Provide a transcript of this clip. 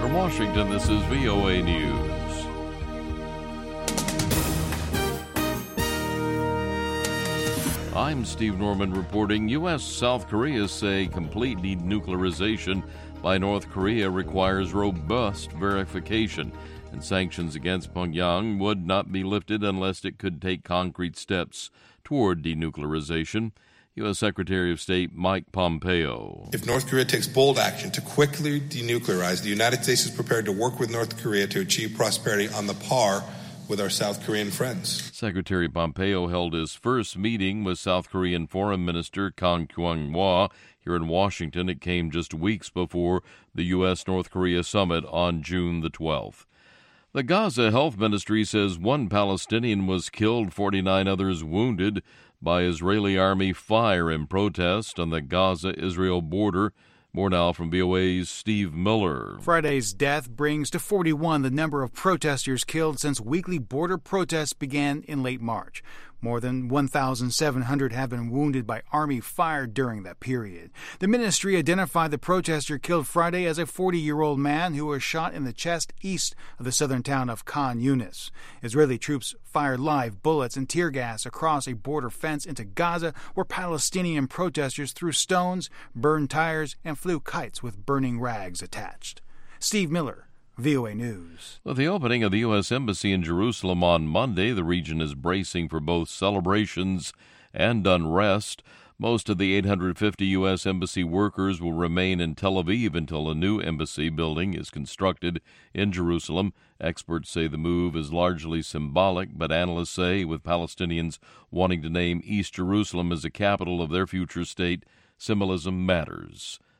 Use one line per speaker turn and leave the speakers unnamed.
From Washington, this is VOA News. I'm Steve Norman reporting. U.S.-South Korea say complete denuclearization by North Korea requires robust verification, and sanctions against Pyongyang would not be lifted unless it could take concrete steps toward denuclearization. U.S. Secretary of State Mike Pompeo.
If North Korea takes bold action to quickly denuclearize, the United States is prepared to work with North Korea to achieve prosperity on the par with our South Korean friends.
Secretary Pompeo held his first meeting with South Korean Foreign Minister Kang Kyung-hwa here in Washington. It came just weeks before the U.S.-North Korea summit on June the 12th. The Gaza Health Ministry says one Palestinian was killed, 49 others wounded by Israeli army fire in protest on the Gaza-Israel border. More now from VOA's Steve Miller.
Friday's death brings to 41 the number of protesters killed since weekly border protests began in late March. More than 1,700 have been wounded by Army fire during that period. The ministry identified the protester killed Friday as a 40-year-old man who was shot in the chest east of the southern town of Khan Yunis. Israeli troops fired live bullets and tear gas across a border fence into Gaza, where Palestinian protesters threw stones, burned tires, and flew kites with burning rags attached. Steve Miller, VOA News.
With the opening of the U.S. Embassy in Jerusalem on Monday, the region is bracing for both celebrations and unrest. Most of the 850 U.S. Embassy workers will remain in Tel Aviv until a new embassy building is constructed in Jerusalem. Experts say the move is largely symbolic, but analysts say with Palestinians wanting to name East Jerusalem as the capital of their future state, symbolism matters.